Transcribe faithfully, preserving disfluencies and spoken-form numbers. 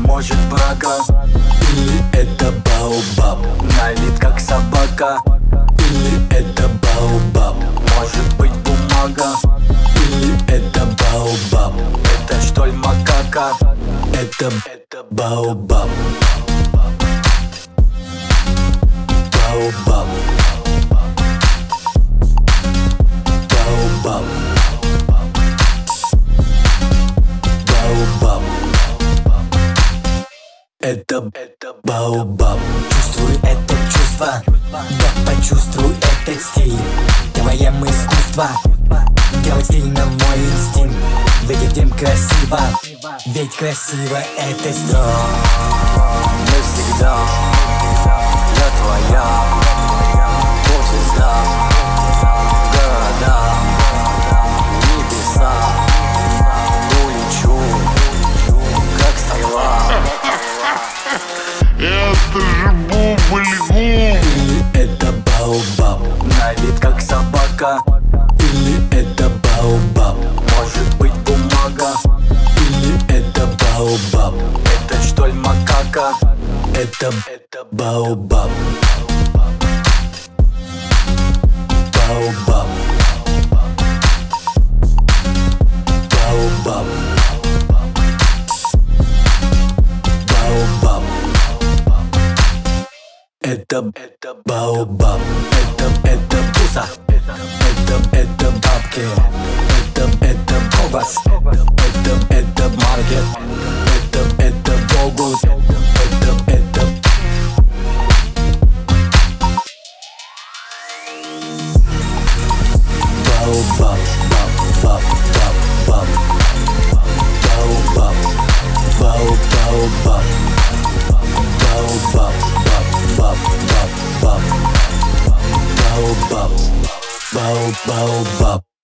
может брага, или это баобаб, на вид как собака, или это баобаб, может быть бумага, или это баобаб, это что ли макака, это, это баобаб. Баобаб. Баобаб. Баобаб. Это, это баобаб. Чувствуй это чувство, да почувствуй этот стиль. Делаем искусство, делать стильно мой инстинкт. Выглядим красиво, ведь красиво это стиль. Навсегда я твоя, хочешь знать города, небеса, улечу, как стрела. Это же бубль-гум. Или это баобаб, на вид как собака, или это баобаб, может быть бумага, или это баобаб, это что ли макака, это, это баобаб. Баобаб. Баобаб. Баобаб. Это, это баобаб. Это, это пузо. Это, это бабки. Это, это кобас. Это, это маркет. Это, это богус. Это, это баобаб. Баб, баб, баб, баобаб. Бао, баобаб. Баобаб. Баб, баб, баб, баб. Баобаб. Бао, баобаб.